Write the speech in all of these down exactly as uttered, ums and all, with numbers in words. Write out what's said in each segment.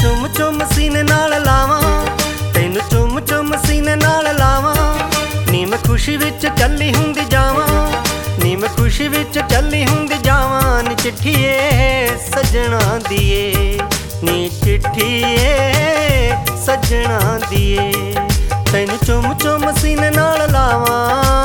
चुम चुम सीने नाल लावां, तैनू चुम चुम सीने नाल लावां। नी मैं खुशी विच चली हुंदी जावां, नी मैं खुशी विच चली हुंदी जावां। नी चिट्ठीए सजना दिए, नी चिट्ठीए सजना दिए, तैनू चुम चुम सीने नाल लावां।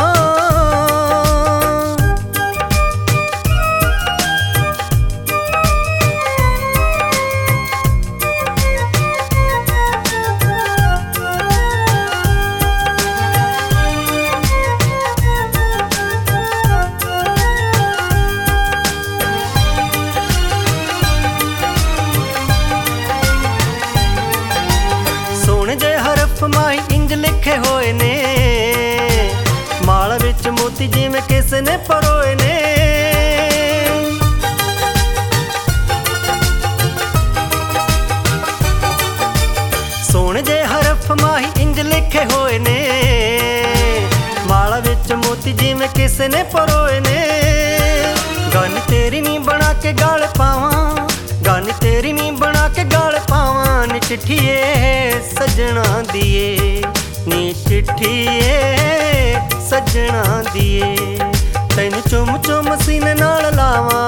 माही इंज लिखे होए ने, माल विच मोती जिवें किस ने परोए ने। सोहणे जे हरफ माही इंज लिखे होए ने, माल विच मोती जिवें किस ने परोए ने। गन तेरी नी बना के गल पावां, गन तेरी नी बना के गल पावां। नी चिट्ठीए सजना दिए, नी चिट्ठीए सजना दिए, तैनू चुम चुम सीने नाल लावां।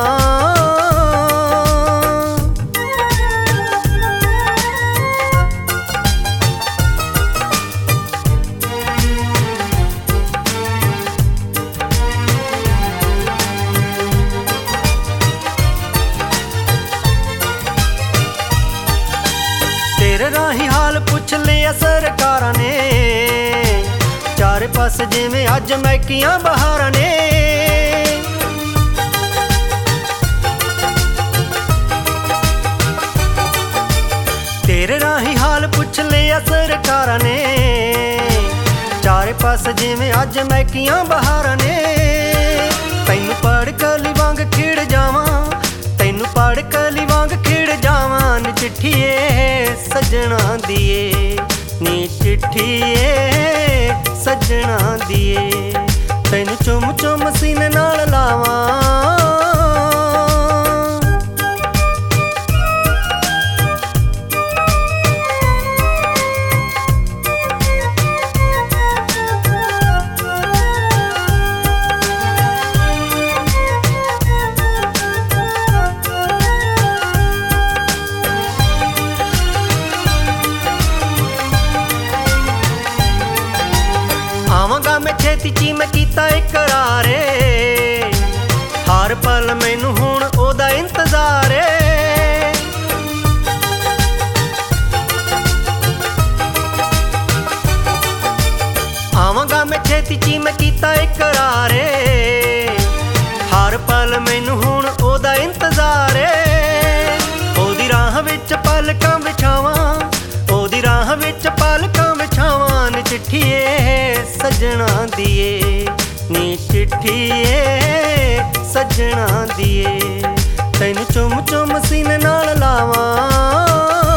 राही हाल पुछ लिया सरकारां ने, चारे पासे जिवें अज मैकियां बहारां ने। तेरे राही हाल पुछ लिया सरकारां ने, चारे पासे जिवें अज मैकियां बहारां ने। तैनू पढ़ कली वांग खिड़ जावां, तैनू पढ़ कली वांग खिड़ जावां। नी चिट्ठीए सजना दिए, नी चिट्ठीए सजना दिए, तैनू चुम चुम सीने नाल लावां। आवांगा मैं छेती ची मैं कीता इकरार, हर पल मैनू हुण ओदा इंतजार। आवांगा मैं छेती ची मैं कीता इकरार, हर पल मैनू हुण ओदा इंतजार। ओदी राह विच पलकां विछावां, ओदी राह विच पलकां विछावां। नी चिट्ठीए सजना दिए, नी चिट्ठीए सजना दिए, तैनू चुम चुम सीने नाल लावां।